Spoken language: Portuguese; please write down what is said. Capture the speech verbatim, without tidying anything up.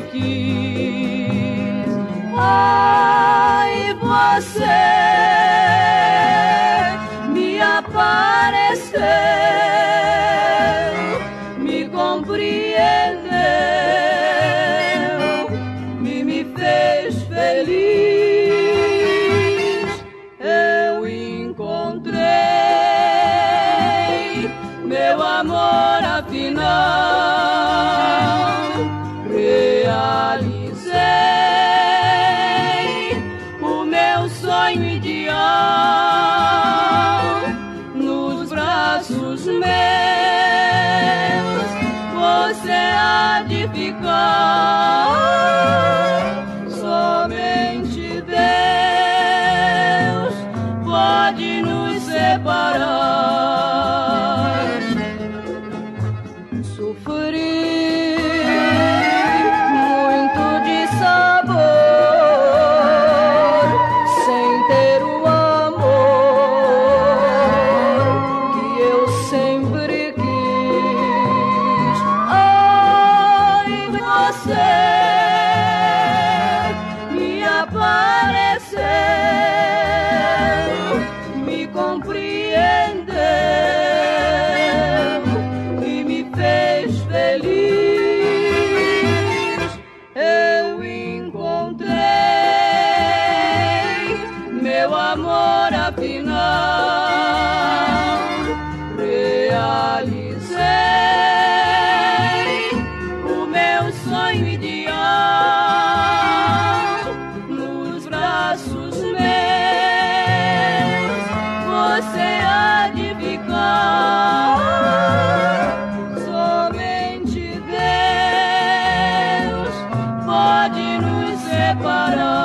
quis. Ai, você me apareceu, me compreendeu, me, me fez feliz. Eu encontrei meu amor afinal, realizei o meu sonho ideal. Nos braços meus você há de ficar. Somente Deus pode nos separar. Sofri muito de sabor sem ter o amor que eu sempre quis. Ai, você me apareceu, me compreendeu e me fez feliz. Eu encontrei meu amor afinal, realizei o meu sonho ideal. Nos braços meus você há de ficar. Somente Deus pode nos separar.